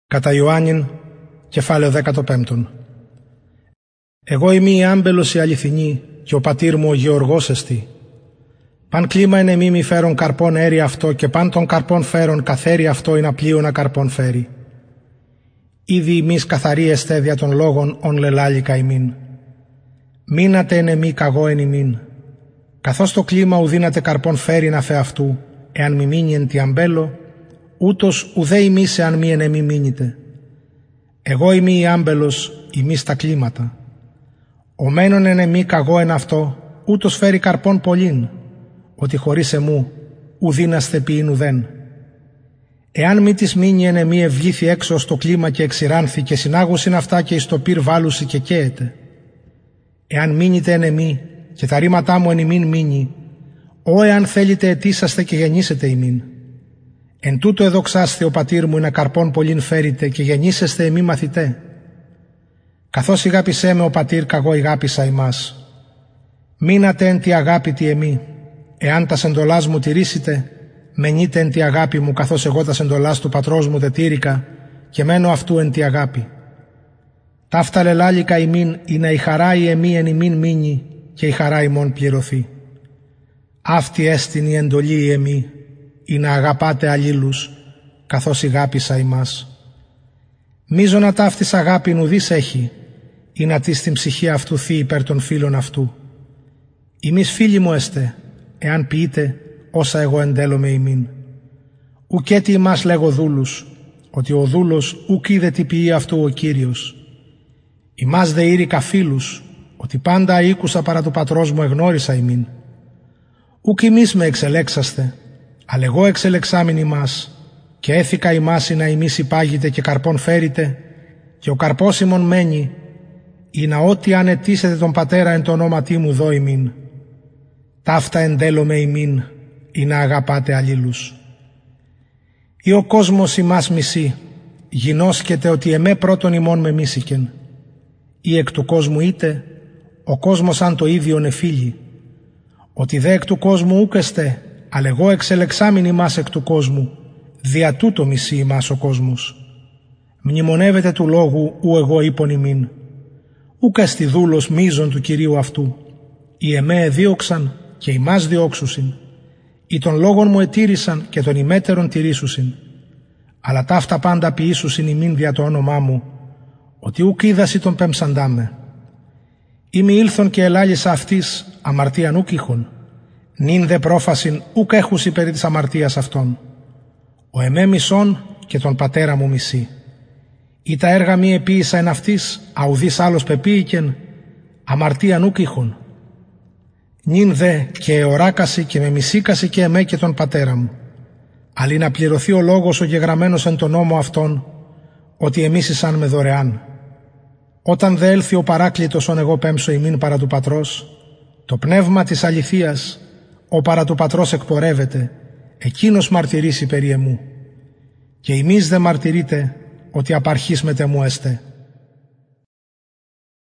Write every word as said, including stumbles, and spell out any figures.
Κατά Ιωάννην, κεφάλαιο δέκατο πέμπτον. Εγώ είμαι η άμπελος η αληθινή, και ο πατήρ μου ο Γεωργός εστι. Παν κλίμα εν εμεί μη φέρον καρπών έρη αυτό, και παν των καρπών φέρον καθέρι αυτό είναι απλίωνα καρπών φέρει. Ήδη ημείς καθαροί εστέ δια των λόγων ον λελάλικα ημίν. Μείνατε εν εμεί καγώ εν ημίν. Καθώς το κλίμα ουδύνατε καρπών φέρει να φε αυτού, εάν μη μείνει εν τη αμπέλο, ούτως ουδέ ημείς εάν μη εν εμεί μείνετε. Εγώ είμαι η άμπελος, ημείς τα κλίματα. Ο μένον εν εμεί καγώ εν αυτό, ούτως φέρει καρπών πολλήν, ότι χωρίς εμού ουδύναστε ποιήν ουδέν. Εάν μη της μείνει εν εμεί ευλήθη έξω στο κλίμα και εξηράνθη και συνάγουσιν αυτά και εις το πυρ βάλουσι και καίεται. Εάν μείνετε εν εμεί και τα ρήματά μου εν ημίν μείνει, ώ εάν θέλετε αιτήσαστε και γεννήσετε ημίν. Εν τούτο εδοξάστε ο πατήρ μου να καρπών πολλήν φέρετε και γεννήσεστε εμεί μαθητέ. Καθώς ηγάπησέ με ο πατήρ καγώ ηγάπησα ημάς. Μείνατε εν τη αγάπη τη εμεί. Εάν τα εντολάς μου τηρήσετε, μενείτε εν τη αγάπη μου, καθώς εγώ τα εντολάς του πατρός μου τετήρηκα και μένω αυτού εν τη αγάπη. Ταύτα λελάλικα ημίν είναι η χαρά η εμεί εν ημίν μείνει και η χαρά ημών πληρωθεί. Αυτή έστιν η εντολή η εμεί, ή να αγαπάτε αλλήλους, καθώς ηγάπησα ημάς. Μίζωνα ταύτης αγάπην ουδής έχει, ή να της την ψυχή αυτού θεί υπέρ των φίλων αυτού. Ημείς φίλοι μου εστε, εάν ποιείτε όσα εγώ εντέλομαι ημίν. Ουκέτι ημάς λέγω δούλους, ότι ο δούλος ουκ είδε τι ποιεί αυτού ο Κύριος. Ημάς δε ήρικα φίλους, ότι πάντα ήκουσα παρά του πατρός μου εγνώρισα ημίν. Ουκ ημείς με εξελέξαστε, αλλά εγώ εξελεξάμην ημάς, και έθηκα ημάς να ημείς υπάγετε και καρπών φέρετε, και ο καρπός ημών μένει, ή να ό,τι αν αιτήσετε τον πατέρα εν το ονόματί μου δω ημίν. Ταύτα εντέλομαι ημίν, ή να αγαπάτε αλλήλους. Ή ο κόσμος ημάς μισεί, γινώσκεται ότι εμέ πρώτον ημών με μίσηκεν. Ή εκ του κόσμου είτε, ο κόσμος αν το ίδιον εφίλει. Ότι δε εκ του κόσμου ούκεστε, αλλά εγώ εξελεξάμην ημάς εκ του κόσμου, δια τούτο μισεί ημάς ο κόσμος. Μνημονεύεται του λόγου ου εγώ είπον ημίν. Ούκ εστι δούλος μείζων του Κυρίου αυτού. Οι εμέ εδίωξαν και ημάς διώξουσιν. Ή των λόγων μου ετήρησαν και των ημέτερων τηρήσουσιν. Αλλά ταύτα πάντα ποιήσουσιν ημίν δια το όνομά μου, ότι ούκ είδασι τον πέμψαντά Είμαι ήλθον και ελάλησα αυτής αμαρτίαν ούκ είχον. Νυν δε πρόφασιν ούκ έχουσι περί της αμαρτίας αυτών. Ο εμέ μισών και τον πατέρα μου μισεί. Ή τα έργα μη επίησα εν αυτής, αουδής άλλος πεποίηκεν, αμαρτίαν ούκ είχον. Νυν δε και εωράκασι και με μισήκασι και εμέ και τον πατέρα μου. Αλλή να πληρωθεί ο λόγος ο γεγραμμένος εν τον νόμο αυτόν, ότι εμίσησαν με δωρεάν. Όταν δε έλθει ο παράκλητος ον εγώ πέμψω ημίν παρά του πατρός, το πνεύμα της αληθείας, ο παρά του πατρός εκπορεύεται, εκείνος μαρτυρήσει περί εμού. Και ημείς δε μαρτυρείτε ότι απαρχής μετ' εμού εστε.